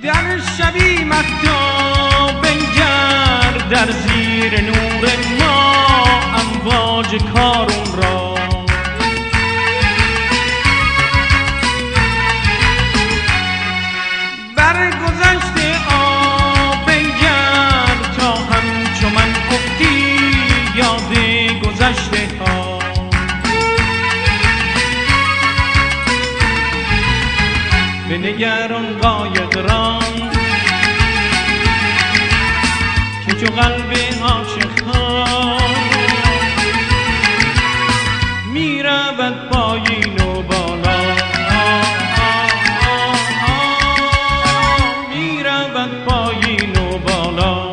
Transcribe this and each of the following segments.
در شبی مهتاب بنگر در زیر نور ما امواج کارون را بر گذشته آب بنگر تا همچو من افتی یاد گذشته ها بنگر آن قایق را که چو قلب عاشق ها می رود پایین و بالا می رود پایین و بالا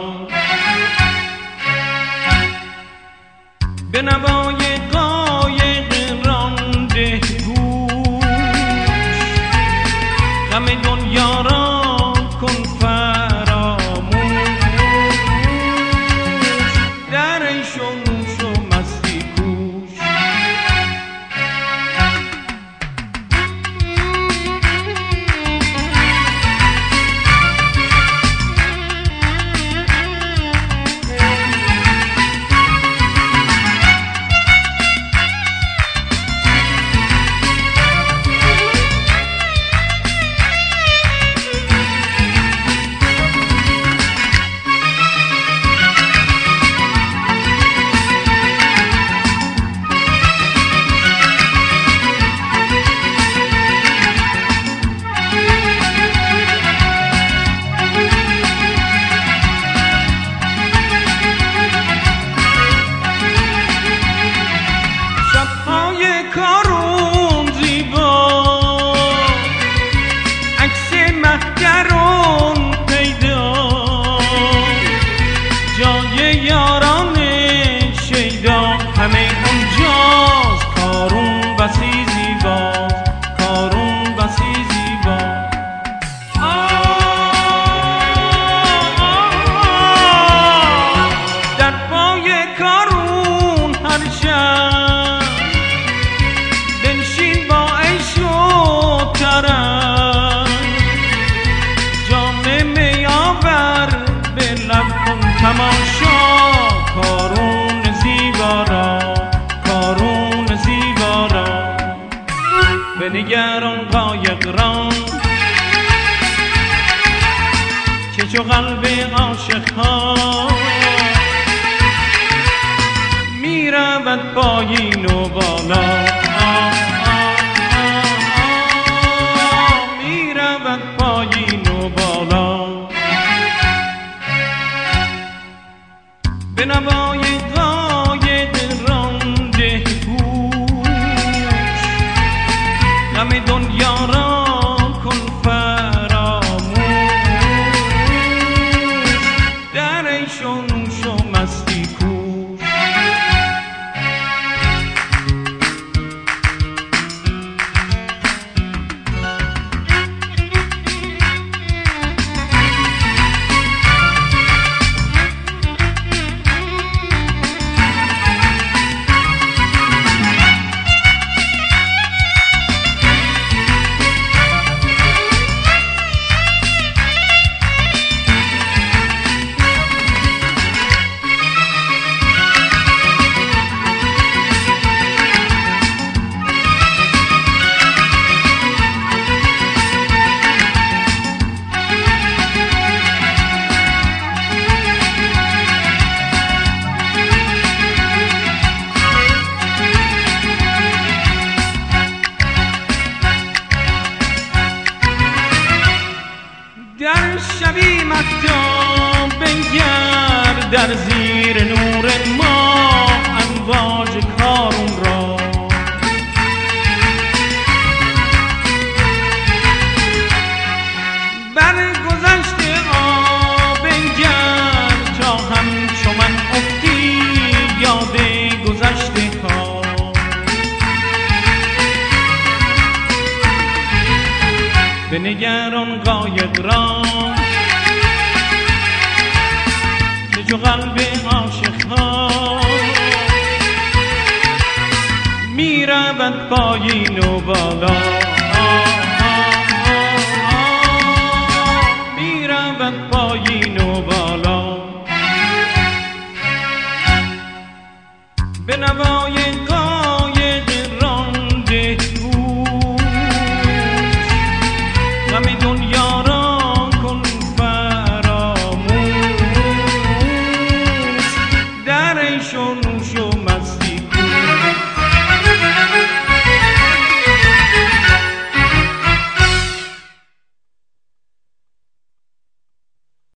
به نوای قایق رانده گوش غم دنیا را کن فراموش در عیش و نوش و مستی کوش تماشا کارون زیبا را کارون زیبا را بنگر آن قایق را که چو قلب عاشق ها می رود پایین و بالا می رود پایین و بالا به نوای قایق رانده گوش غم دنیا را کن فراموش در عیش و نوش و مستی کوش در شبی مهتاب بنگر در زیر نور ما امواج کارون را بر گذشته آب بنگر تا همچو من افتی یاد گذشته ها بنگر آن قایق را که چو قلب عاشق ها می رود پایین و بالا به نوای